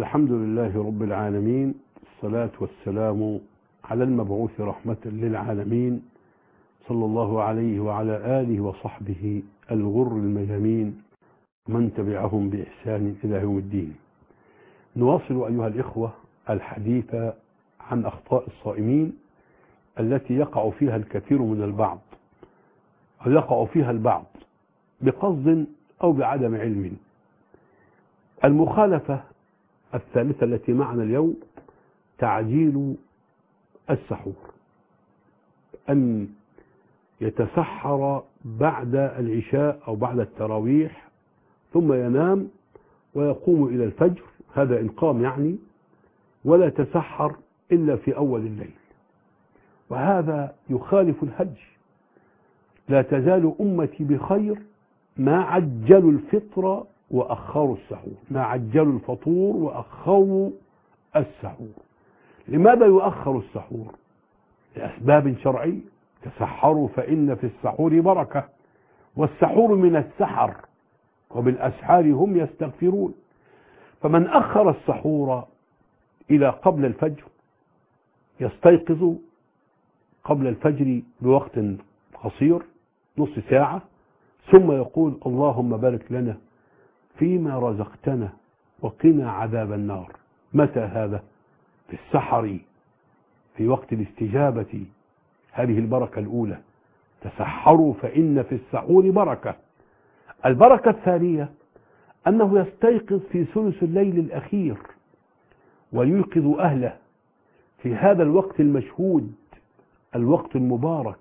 الحمد لله رب العالمين، الصلاة والسلام على المبعوث رحمة للعالمين، صلى الله عليه وعلى آله وصحبه الغر الميامين من تبعهم بإحسان إلى يوم الدين. نواصل أيها الإخوة الحديث عن أخطاء الصائمين التي يقع فيها الكثير من البعض، أو يقع فيها البعض بقصد أو بعدم علم. المخالفة الثالثة التي معنا اليوم تعجيل السحور، أن يتسحر بعد العشاء أو بعد التراويح ثم ينام ويقوم إلى الفجر، هذا إن قام يعني، ولا تسحر إلا في أول الليل، وهذا يخالف الهدي. لا تزال أمتي بخير ما عجلوا الفطر وأخروا السحور، ما عجلوا الفطور وأخروا السحور. لماذا يؤخر السحور؟ لأسباب شرعية. تسحروا فإن في السحور بركة، والسحور من السحر، وبالأسحار هم يستغفرون. فمن أخر السحور إلى قبل الفجر يستيقظ قبل الفجر بوقت قصير، نص ساعة، ثم يقول اللهم بارك لنا فيما رزقتنا وقنا عذاب النار. متى هذا؟ في السحر، في وقت الاستجابة. هذه البركة الأولى، تسحروا فإن في السحور بركة. البركة الثانية أنه يستيقظ في ثلث الليل الأخير ويوقظ أهله في هذا الوقت المشهود، الوقت المبارك.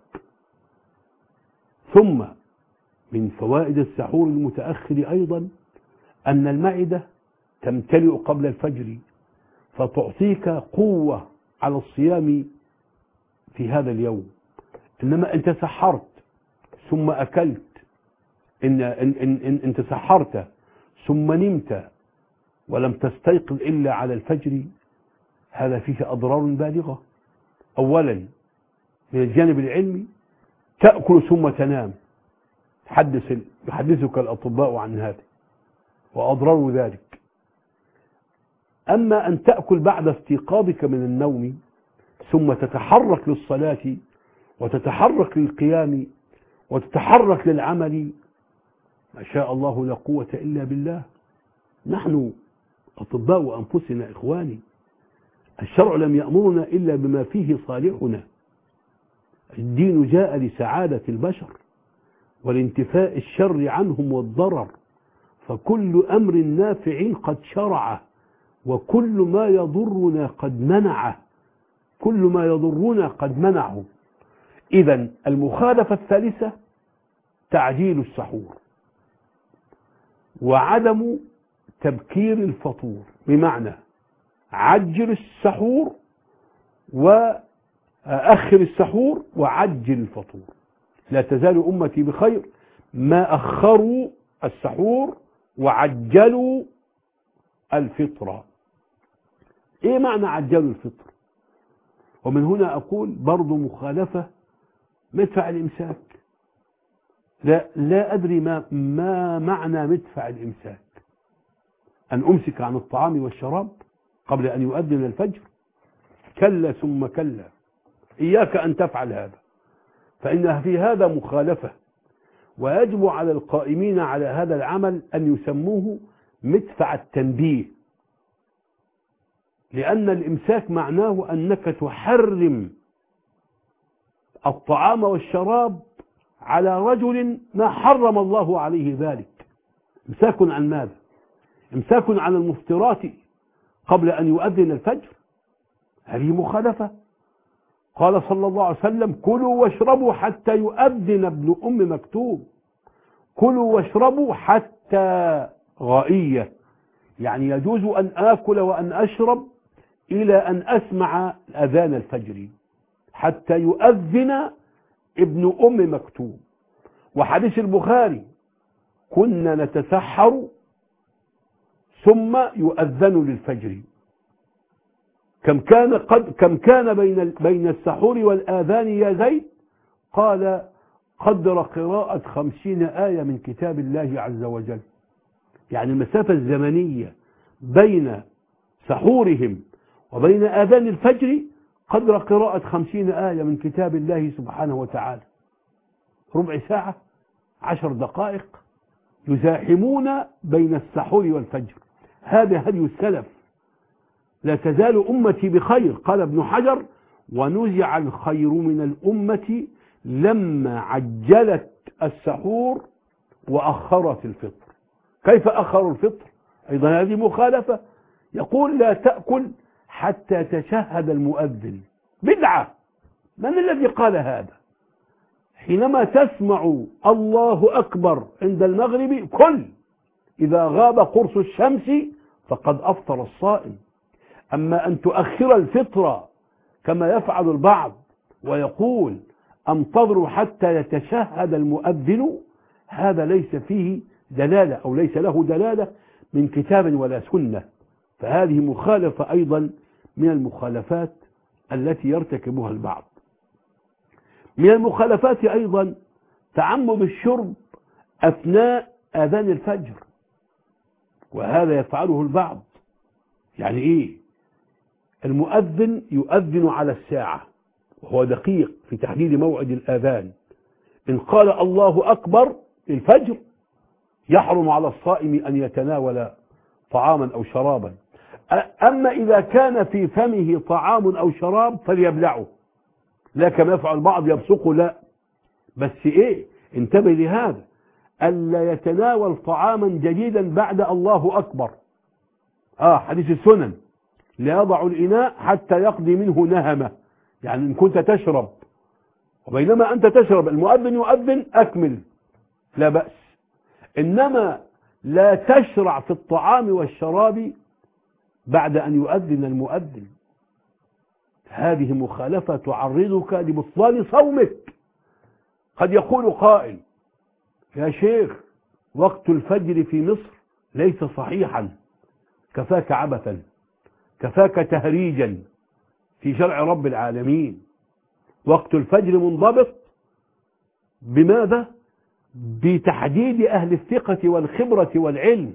ثم من فوائد السحور المتأخر أيضا أن المعدة تمتلئ قبل الفجر، فتعطيك قوة على الصيام في هذا اليوم. إنما أنت سحرت ثم أكلت، إن تسحرت ثم نمت ولم تستيقظ إلا على الفجر، هذا فيه أضرار بالغة. أولا من الجانب العلمي تأكل ثم تنام، يحدثك الأطباء عن هذا وأضرار ذلك. أما أن تأكل بعد استيقاظك من النوم ثم تتحرك للصلاة وتتحرك للقيام وتتحرك للعمل، ما شاء الله لا قوة إلا بالله. نحن أطباء أنفسنا إخواني، الشرع لم يأمرنا إلا بما فيه صالحنا. الدين جاء لسعادة البشر والانتفاء الشر عنهم والضرر، فكل أمر نافع قد شرعه، وكل ما يضرنا قد منعه، كل ما يضرنا قد منعه. إذن المخالفة الثالثة تعجيل السحور وعدم تبكير الفطور، بمعنى عجل السحور وأخر السحور وعجل الفطور. لا تزال أمتي بخير ما أخروا السحور وعجلوا الفطر. إيه معنى عجلوا الفطر؟ ومن هنا أقول برضو مخالفة مدفع الإمساك. لا أدري ما معنى مدفع الإمساك. أن أمسك عن الطعام والشراب قبل أن يؤذن الفجر؟ كلا ثم كلا، إياك أن تفعل هذا، فإن في هذا مخالفة. ويجب على القائمين على هذا العمل أن يسموه مدفع التنبيه، لأن الإمساك معناه أنك تحرم الطعام والشراب على رجل ما حرم الله عليه ذلك. إمساك عن ماذا؟ إمساك عن المفطرات قبل أن يؤذن الفجر، هذه مخالفة. قال صلى الله عليه وسلم كلوا واشربوا حتى يؤذن ابن أم مكتوم. كلوا واشربوا حتى غائية، يعني يجوز أن آكل وأن أشرب إلى أن أسمع أذان الفجر، حتى يؤذن ابن أم مكتوم. وحديث البخاري كنا نتسحر ثم يؤذن للفجر. كم كان بين السحور والآذان يا زيد؟ قال قدر قراءة 50 آية من كتاب الله عز وجل. يعني المسافة الزمنية بين سحورهم وبين آذان الفجر قدر قراءة 50 آية من كتاب الله سبحانه وتعالى. ربع ساعة، 10 دقائق، يزاحمون بين السحور والفجر. هذا هدي السلف. لا تزال أمتي بخير. قال ابن حجر: ونزع الخير من الأمة لما عجلت السحور وأخرت الفطر. كيف أخروا الفطر؟ أيضا هذه مخالفة. يقول: لا تأكل حتى تشهد المؤذن. بدعة. من الذي قال هذا؟ حينما تسمع الله أكبر عند المغرب كل. إذا غاب قرص الشمس فقد أفطر الصائم. أما أن تؤخر الفطر كما يفعل البعض ويقول: انتظروا حتى يتشهد المؤذن، هذا ليس فيه دلالة أو ليس له دلالة من كتاب ولا سنة. فهذه مخالفة أيضا من المخالفات التي يرتكبها البعض. من المخالفات أيضا تعمد الشرب أثناء آذان الفجر، وهذا يفعله البعض. يعني إيه؟ المؤذن يؤذن على الساعة وهو دقيق في تحديد موعد الآذان. إن قال الله أكبر الفجر يحرم على الصائم أن يتناول طعاما أو شرابا. أما إذا كان في فمه طعام أو شراب فليبلعه، لا كما يفعل البعض يبصقه، لا. بس إيه؟ انتبه لهذا، ألا يتناول طعاما جديدا بعد الله أكبر. حديث السنن: لا يضع الإناء حتى يقضي منه نهمة. يعني إن كنت تشرب وبينما أنت تشرب المؤذن يؤذن أكمل، لا بأس. إنما لا تشرع في الطعام والشراب بعد أن يؤذن المؤذن. هذه مخالفة تعرضك لبطلان صومك. قد يقول قائل: يا شيخ، وقت الفجر في مصر ليس صحيحا، كفاك عبثا، كفاك تهريجا في شرع رب العالمين. وقت الفجر منضبط بماذا؟ بتحديد أهل الثقة والخبرة والعلم.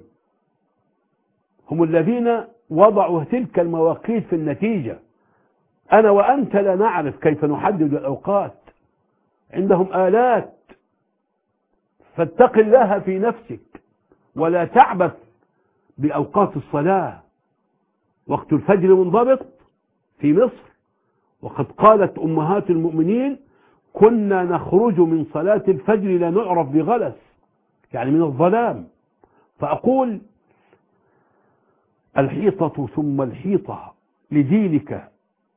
هم الذين وضعوا تلك المواقيت في النتيجة. أنا وأنت لا نعرف كيف نحدد الأوقات. عندهم آلات. فاتق الله في نفسك ولا تعبث بأوقات الصلاة. وقت الفجر منضبط في مصر، وقد قالت أمهات المؤمنين: كنا نخرج من صلاة الفجر لا نعرف بغلس، يعني من الظلام. فأقول: الحيطة ثم الحيطة لدينك.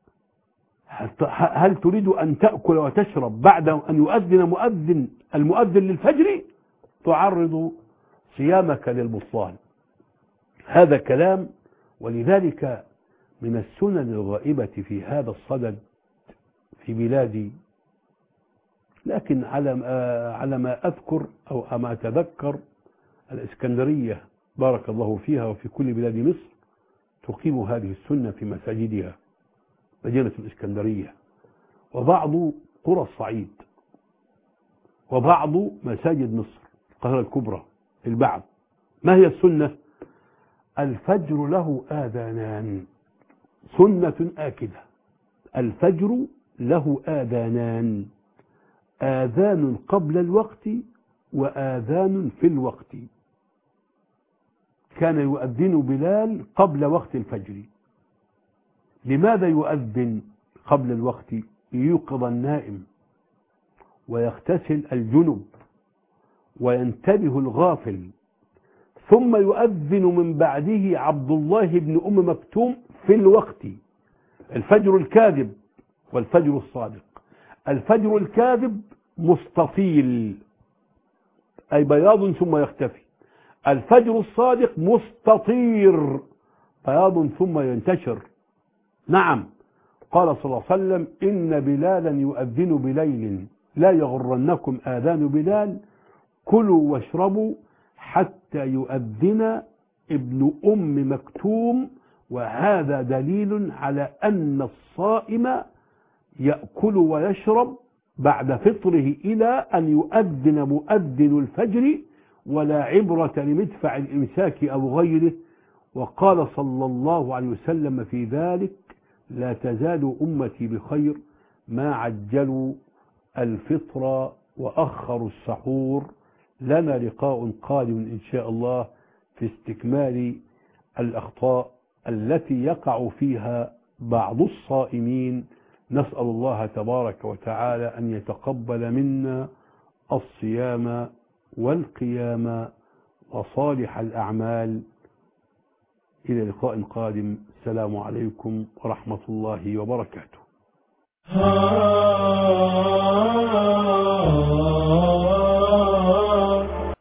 هل تريد أن تأكل وتشرب بعد أن يؤذن المؤذن للفجر؟ تعرض صيامك للبطلان. هذا كلام. ولذلك من السنن الغائبة في هذا الصدد في بلادي، لكن على ما أذكر أو ما أتذكر، الإسكندرية بارك الله فيها وفي كل بلاد مصر تقيم هذه السنة في مساجدها، مدينة الإسكندرية وبعض قرى الصعيد وبعض مساجد مصر القاهرة الكبرى البعض. ما هي السنة؟ الفجر له آذانان، سنة آكدة. الفجر له آذانان: آذان قبل الوقت وآذان في الوقت. كان يؤذن بلال قبل وقت الفجر. لماذا يؤذن قبل الوقت؟ ليوقظ النائم ويغتسل الجنب وينتبه الغافل. ثم يؤذن من بعده عبد الله بن أم مكتوم في الوقت. الفجر الكاذب والفجر الصادق. الفجر الكاذب مستطيل، أي بياض ثم يختفي. الفجر الصادق مستطير، بياض ثم ينتشر. نعم، قال صلى الله عليه وسلم: إن بلالا يؤذن بليل لا يغرنكم آذان بلال، كلوا واشربوا حتى يؤذن ابن أم مكتوم. وهذا دليل على أن الصائم يأكل ويشرب بعد فطره إلى أن يؤذن مؤذن الفجر، ولا عبرة لمدفع الإمساك أو غيره وقال صلى الله عليه وسلم في ذلك: لا تزال أمتي بخير ما عجلوا الفطر وأخروا السحور. لنا لقاء قادم إن شاء الله في استكمال الأخطاء التي يقع فيها بعض الصائمين. نسأل الله تبارك وتعالى أن يتقبل منا الصيام والقيام وصالح الأعمال. إلى لقاء قادم. السلام عليكم ورحمة الله وبركاته.